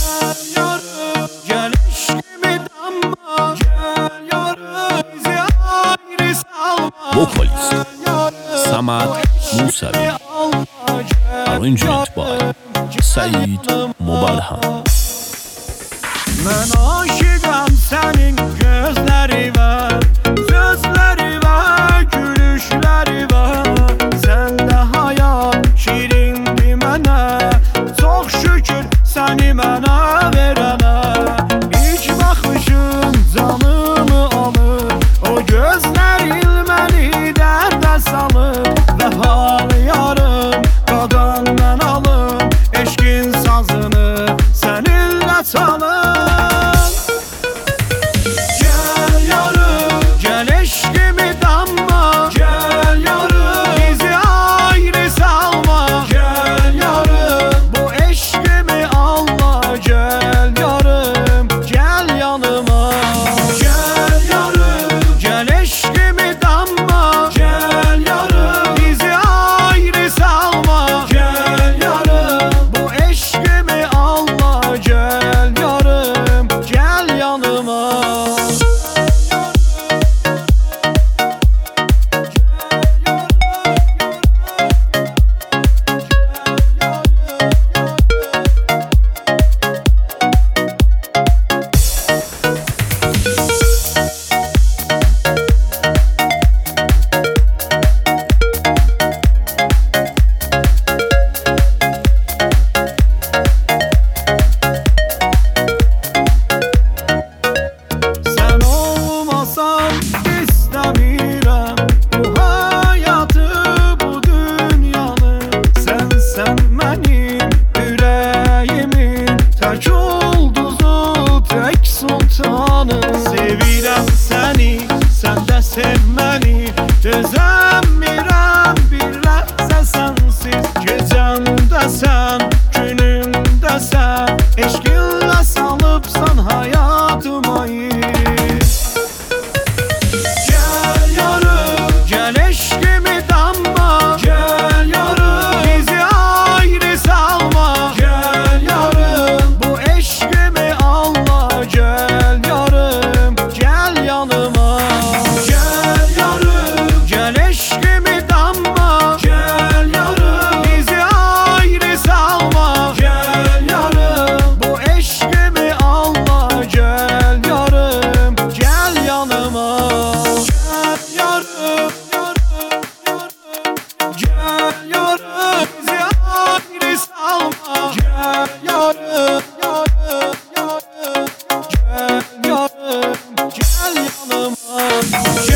yarım, gel eşkimi damla. Gel yarım, bizi ayrı salma. Vokalist Samad Musavi, arrangement by Said Mubalhan. Mən aşıqam sənin gözləri var, sözləri var, gülüşləri var. Səndə hayat şirindir mənə, çox şükür səni mənə verənə. İlk baxışın canımı alır, o gözlərin məni dərdə salır. Vəfalı qadan mən alım, eşqin sazını səninlə çalır. Sevirəm səni, sən də sev məni. Dözəmirəm bir ləhzə sənsiz. Gecəmdəsən, günümdəsən, eşqinlə salıbsan hayatıma iz. Gəl yarım, gəl eşqimi damla. Gəl yarım, bizi ayrı salma. Gəl yarım, bu eşqimi anla. Gəl yarım, gel yanıma. Gel yarım, gel eşkimi damla. Gel yarım, bizi ayrı salma. Gel yarım, bu eşkimi anla. Gel yarım, gel yanıma. Gel yarım, gel yarım, bizi ayrı salma. Gel yarım, gel yarım, gel yanıma.